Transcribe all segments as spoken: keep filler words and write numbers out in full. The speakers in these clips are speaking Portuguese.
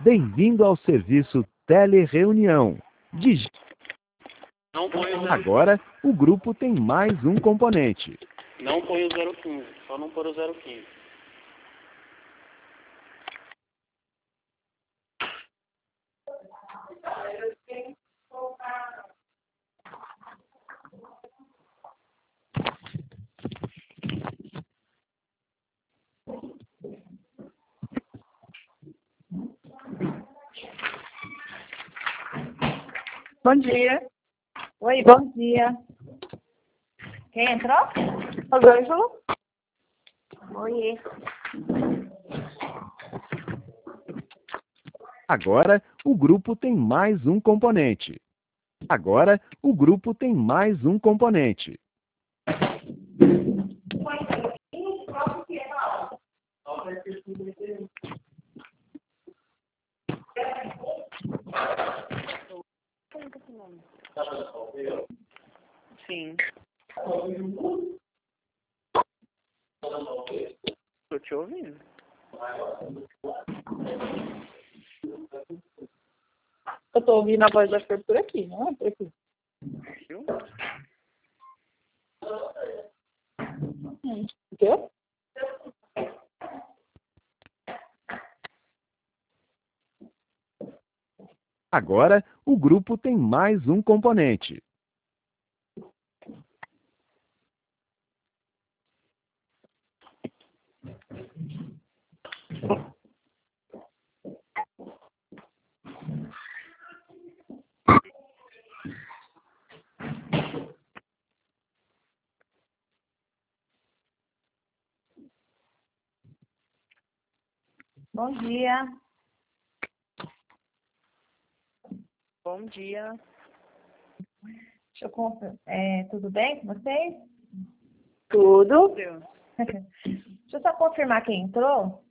Bem-vindo ao serviço Telereunião. Digi- Não põe o zero. Agora, o grupo tem mais um componente. Não põe o zero quinze, só não pôr o zero quinze. Bom dia. Oi, bom dia. Quem entrou? Rosângela? Oi. Agora, o grupo tem mais um componente. Agora, o grupo tem mais um componente. Sim. Tô te ouvindo. Eu tô ouvindo a voz da Fer por aqui, não é por aqui. Viu? Hum. O quê? Agora, o grupo tem mais um componente. Bom dia. Bom dia. Deixa eu conf- é, tudo bem com vocês? Tudo? Deu. Deixa eu só confirmar quem entrou.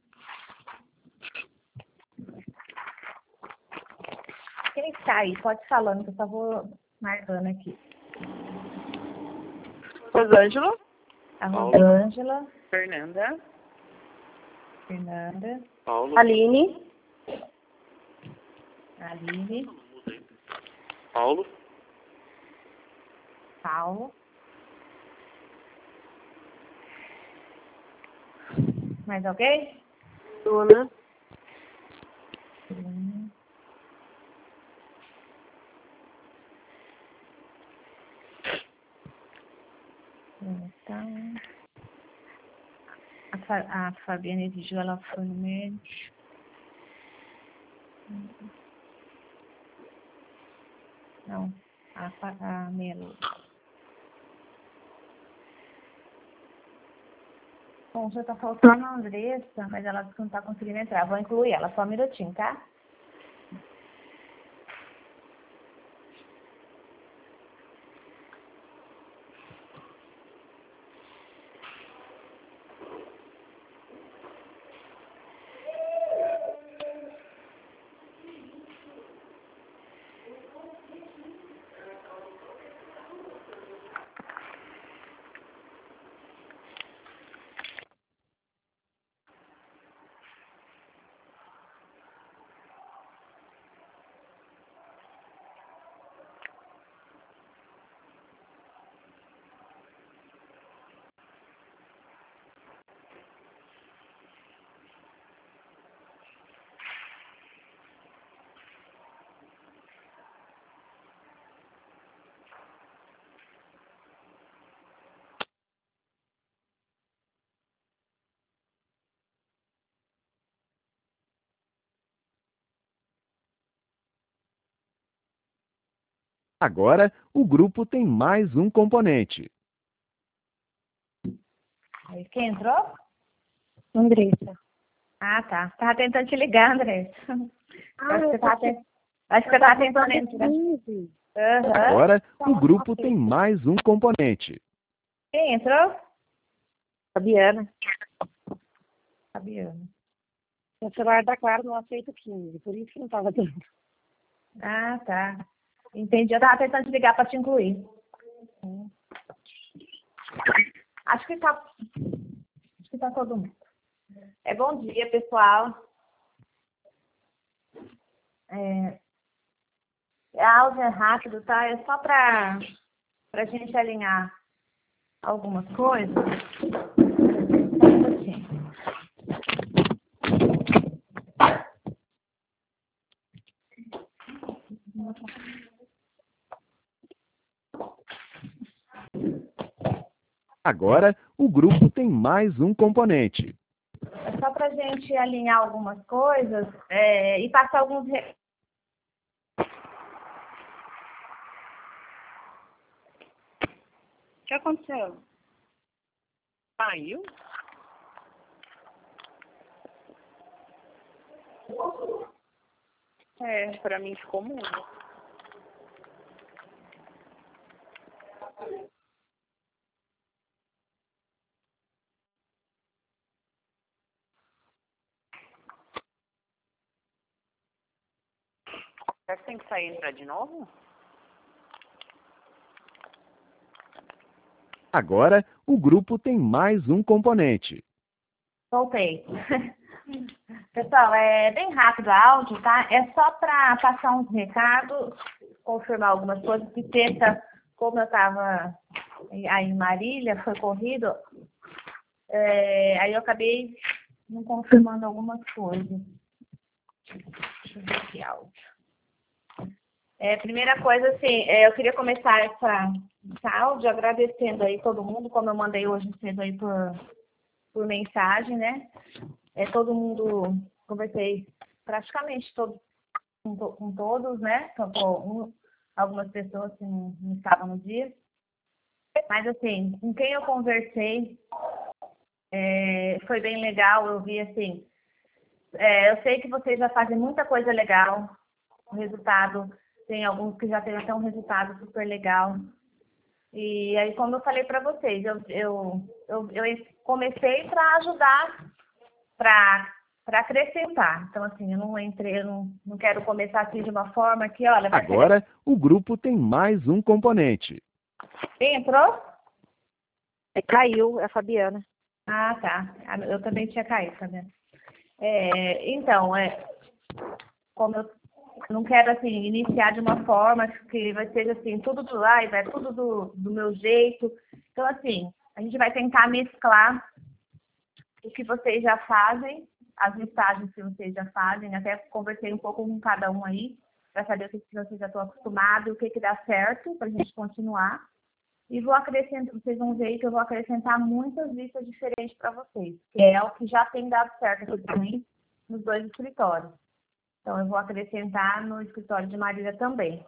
Quem está aí? Pode ir falando, que eu só vou marcando aqui. Rosângela? A Paulo. Rosângela, Fernanda? Fernanda, Paulo. Aline? Aline, Paulo. Paulo. Mais alguém? Dona? Hum. Então, a, Fa- a Fabiana exigiu, ela foi no médico. Não, a, Fa- a Melo. Bom, já tá faltando a Andressa, mas ela disse que não tá conseguindo entrar. Vou incluir ela, só um minutinho, tá? Agora, o grupo tem mais um componente. Aí, quem entrou? Andressa. Ah, tá. Tava tentando te ligar, Andressa. Ah, Acho que eu você tava, tô- tent- Acho que você tava tentando entrar. quinze. Aham. Agora, o grupo tem mais um componente. Quem entrou? Fabiana. Fabiana. O celular da Clara não aceita quinze, por isso que não estava dando. Ah, tá. Entendi. Eu tava tentando te ligar para te incluir. Acho que tá. Acho que tá todo mundo. É bom dia, pessoal. É, a áudio é rápido, tá? É só para a gente alinhar algumas coisas. Só um pouquinho. Agora, o grupo tem mais um componente. É só para a gente alinhar algumas coisas é, e passar alguns... Re... O que aconteceu? Caiu? É, pra mim ficou mudo. Será que tem que sair e entrar de novo? Agora, o grupo tem mais um componente. Voltei. Pessoal, é bem rápido o áudio, tá? É só para passar uns recados, confirmar algumas coisas, que terça, como eu estava aí em Marília, foi corrido, é, aí eu acabei não confirmando algumas coisas. Deixa eu ver aqui áudio. É, primeira coisa, assim, é, eu queria começar essa, essa áudio agradecendo aí todo mundo, como eu mandei hoje cedo aí por, por mensagem, né? É, todo mundo, conversei praticamente todo, com, to, com todos, né? Só com um, algumas pessoas que não, não estavam no dia. Mas, assim, com quem eu conversei, é, foi bem legal. Eu vi, assim, é, eu sei que vocês já fazem muita coisa legal. O resultado, tem alguns que já têm até um resultado super legal. E aí, como eu falei para vocês, eu, eu, eu, eu comecei para ajudar, para acrescentar. Então, assim, eu não entrei, eu não, não quero começar assim de uma forma que, olha... Vai Agora, ser... o grupo tem mais um componente. Quem entrou? É, caiu, é a Fabiana. Ah, tá. Eu também tinha caído, tá vendo? É, então, é, como eu não quero, assim, iniciar de uma forma que vai ser, assim, tudo do ai, vai tudo do, do meu jeito. Então, assim, a gente vai tentar mesclar o que vocês já fazem, as listagens que vocês já fazem, até conversei um pouco com cada um aí, para saber o que vocês já estão acostumados, o que que dá certo, para a gente continuar. E vou acrescentar, vocês vão ver que eu vou acrescentar muitas listas diferentes para vocês, que é o que já tem dado certo aqui também nos dois escritórios. Então, eu vou acrescentar no escritório de Marília também.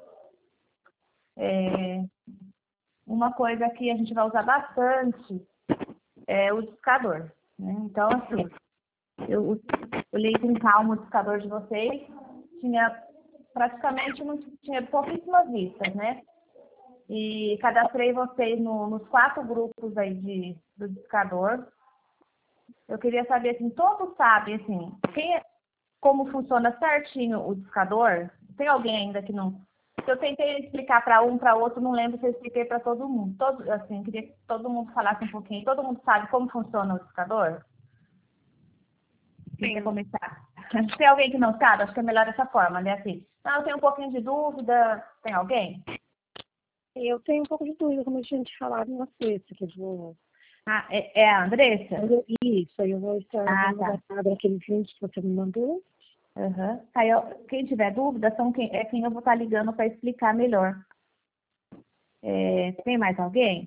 É, uma coisa que a gente vai usar bastante é o discador, né? Então, assim, eu olhei com calma o discador de vocês, tinha praticamente não tinha pouquíssimas listas, né? E cadastrei vocês no, nos quatro grupos aí de, do discador. Eu queria saber, assim, todos sabem, assim, quem é, como funciona certinho o discador? Tem alguém ainda que não... Se eu tentei explicar para um, para outro, não lembro se eu expliquei para todo mundo. Todo, assim, queria que todo mundo falasse um pouquinho. Todo mundo sabe como funciona o discador? Quem quer começar? Tem alguém que não sabe? Acho que é melhor dessa forma, né? Assim, não, eu tenho um pouquinho de dúvida. Tem alguém? Eu tenho um pouco de dúvida, como a gente falado na sexta, que eu vou... Ah, é, é a Andressa? Isso, aí eu vou estar Ah, tá. naquele vídeo que você me mandou. Uhum. Aí, eu, quem tiver dúvida, são quem, é quem eu vou estar ligando para explicar melhor. É, tem mais alguém?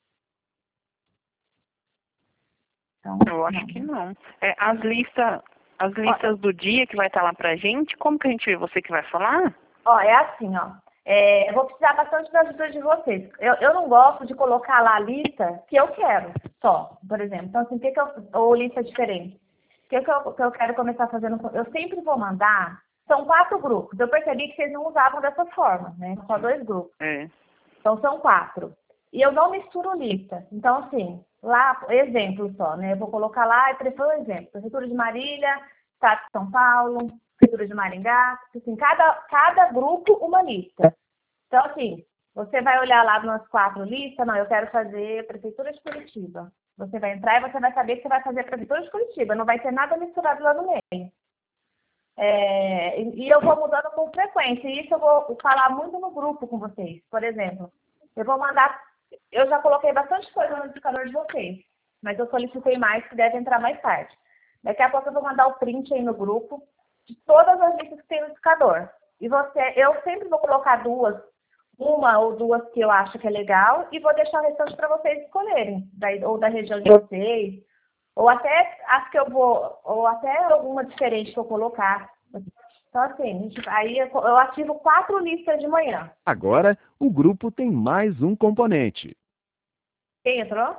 Então, Eu acho não. que não. É, as listas, as listas do dia que vai estar lá pra gente, como que a gente vê? Você que vai falar? Ó, é assim, ó. É, eu vou precisar bastante da ajuda de vocês. Eu, eu não gosto de colocar lá a lista que eu quero, só, por exemplo. Então, assim, o que que eu... Ou lista diferente. O que que eu, que eu quero começar fazendo? Eu sempre vou mandar... São quatro grupos. Eu percebi que vocês não usavam dessa forma, né? Só dois grupos. É. Então, são quatro. E eu não misturo lista. Então, assim, lá, exemplo só, né? Eu vou colocar lá e prefiro um exemplo. Prefeitura de Marília, Estado de São Paulo, Prefeitura de Maringá. Assim, cada, cada grupo, uma lista. Então, assim, você vai olhar lá nas quatro listas, não, eu quero fazer Prefeitura de Curitiba. Você vai entrar e você vai saber que você vai fazer Prefeitura de Curitiba. Não vai ter nada misturado lá no meio. É, e eu vou mudando com frequência. E isso eu vou falar muito no grupo com vocês. Por exemplo, eu vou mandar... Eu já coloquei bastante coisa no indicador de vocês, mas eu solicitei mais, que deve entrar mais tarde. Daqui a pouco eu vou mandar o print aí no grupo de todas as listas que tem no indicador. E você, eu sempre vou colocar duas, uma ou duas que eu acho que é legal, e vou deixar o restante para vocês escolherem, daí, ou da região de vocês, ou até as que eu vou, ou até alguma diferente que eu colocar. Então, assim, gente, aí eu, eu ativo quatro listas de manhã. Agora, o grupo tem mais um componente. Quem entrou?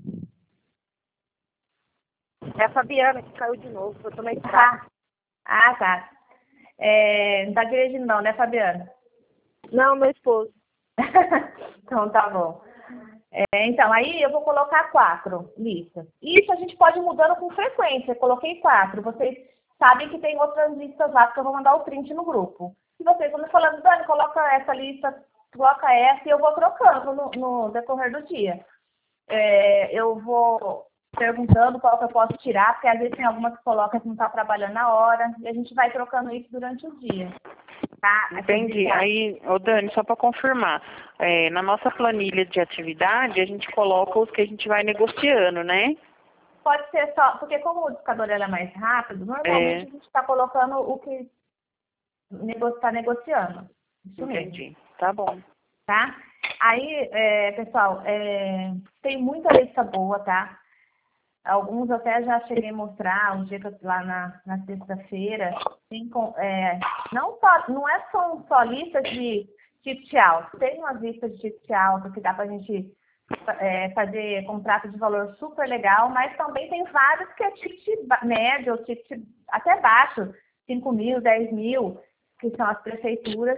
É a Fabiana que caiu de novo. Eu também Ah, ah tá. É, não tá dirigindo não, né, Fabiana? Não, meu esposo. Então, tá bom. É, então, aí eu vou colocar quatro listas. Isso a gente pode ir mudando com frequência. Eu coloquei quatro. Vocês sabem que tem outras listas lá que eu vou mandar o print no grupo. E vocês vão me falando, Dani, coloca essa lista, coloca essa, e eu vou trocando no, no decorrer do dia. É, eu vou perguntando qual que eu posso tirar, porque às vezes tem algumas que colocam que não está trabalhando na hora, e a gente vai trocando isso durante o dia. Tá? Entendi. Aí, ô Dani, só para confirmar, é, na nossa planilha de atividade, a gente coloca os que a gente vai negociando, né? Pode ser só, porque como o indicador ela é mais rápido, normalmente É. a gente está colocando o que está negociando. Isso mesmo. Entendi. Tá bom. Tá? Aí, é, pessoal, é, tem muita lista boa, tá? Alguns eu até já cheguei a mostrar um dia que eu lá na, na sexta-feira. Tem com- É, não, só, não é só, só listas de ticket alto. Tem umas listas de ticket alto que dá pra gente é, fazer contrato de valor super legal, mas também tem vários que é ticket ba- médio, ou ticket até baixo, cinco mil, dez mil, que são as prefeituras.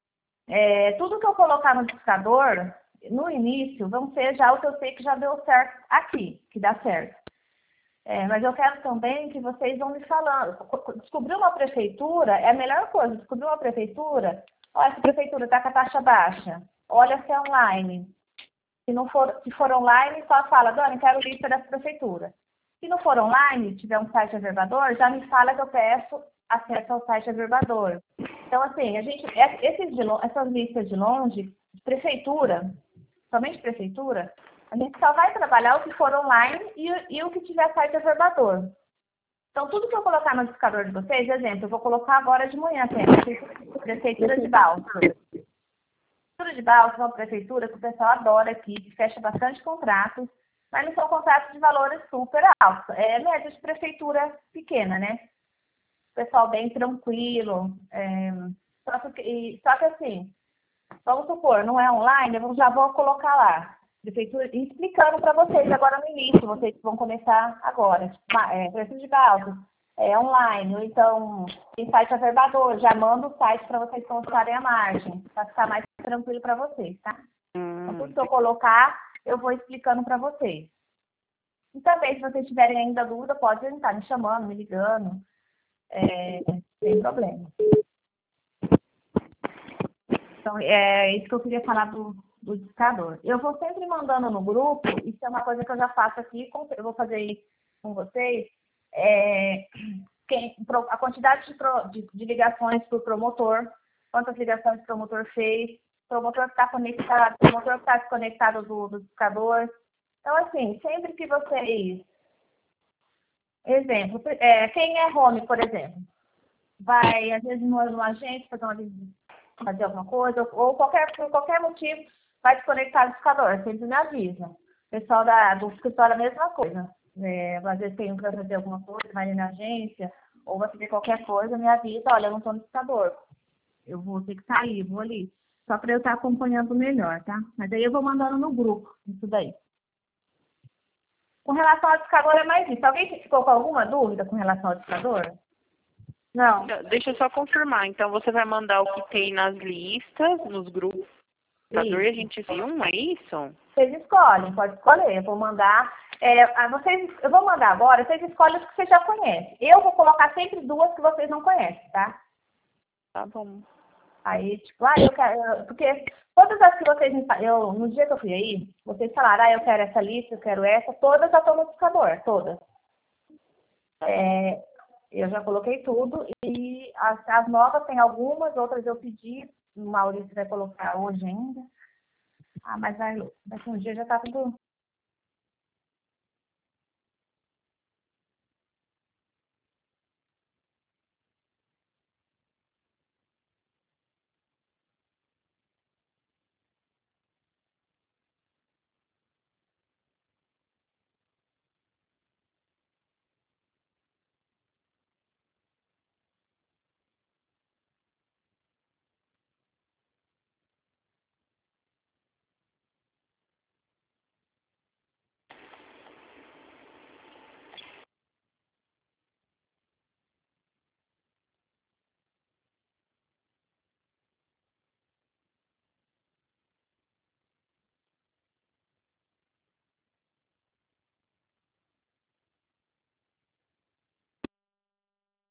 É, tudo que eu colocar no indicador, no início, vão ser já o que eu sei que já deu certo aqui, que dá certo. É, mas eu quero também que vocês vão me falando. Descobrir uma prefeitura é a melhor coisa. Descobrir uma prefeitura, olha, essa prefeitura está com a taxa baixa, olha se é online. Se não for, se for online, só fala, Dani, quero lista dessa prefeitura. Se não for online, tiver um site averbador, já me fala que eu peço acesso ao site averbador. Então, assim, a gente, esses de, essas listas de longe, de prefeitura, somente prefeitura, a gente só vai trabalhar o que for online e, e o que tiver site averbador. Então, tudo que eu colocar no indicador de vocês, exemplo, eu vou colocar agora de manhã, tem a prefeitura de Balsas. Prefeitura de Balsas é uma prefeitura que o pessoal adora aqui, que fecha bastante contratos, mas não são contratos de valores super altos. É média de prefeitura pequena, né? Pessoal bem tranquilo. É, só, que, e, só que assim, vamos supor, não é online, eu já vou colocar lá. Prefeitura, explicando para vocês agora no início, vocês que vão começar agora. É, Prefeitura de Balsas, é online, ou então tem site averbador, já manda o site para vocês consultarem a margem, para ficar mais tranquilo para vocês, tá? Hum. Então, tudo que eu colocar, eu vou explicando para vocês. E também, se vocês tiverem ainda dúvida, pode estar me chamando, me ligando. É, sem problema. Então, é isso que eu queria falar do, do indicador. Eu vou sempre mandando no grupo, isso é uma coisa que eu já faço aqui, eu vou fazer isso com vocês, é, quem, a quantidade de, pro, de, de ligações por promotor, quantas ligações o promotor fez, promotor que está conectado, promotor que está desconectado do, do indicador. Então, assim, sempre que vocês... Exemplo, é, quem é home, por exemplo, vai, às vezes, numa agência fazer, uma, fazer alguma coisa, ou qualquer, por qualquer motivo, vai desconectar o indicador, sempre me avisa. O pessoal da, do escritório a mesma coisa. É, às vezes tem um para fazer alguma coisa, vai na agência, ou vai fazer qualquer coisa, me avisa, olha, eu não estou no indicador. Eu vou ter que sair, vou ali. Só para eu estar acompanhando melhor, tá? Mas aí eu vou mandando no grupo, isso daí. Com relação ao indicador é mais isso. Alguém ficou com alguma dúvida com relação ao indicador? Não. Deixa eu só confirmar. Então, você vai mandar o que tem nas listas, nos grupos. Indicador, e a gente viu um, é isso? Vocês escolhem, pode escolher. Eu vou mandar. É, a vocês, eu vou mandar agora, vocês escolhem os que vocês já conhecem. Eu vou colocar sempre duas que vocês não conhecem, tá? Tá bom. Aí, tipo, ah, eu quero. Porque todas as que vocês me eu no dia que eu fui aí, vocês falaram, ah, eu quero essa lista, eu quero essa, todas já estão no indicador, todas. É, Eu já coloquei tudo e as, as novas tem algumas, outras eu pedi, o Maurício vai colocar hoje ainda. Ah, mas aí, daqui um dia já está tudo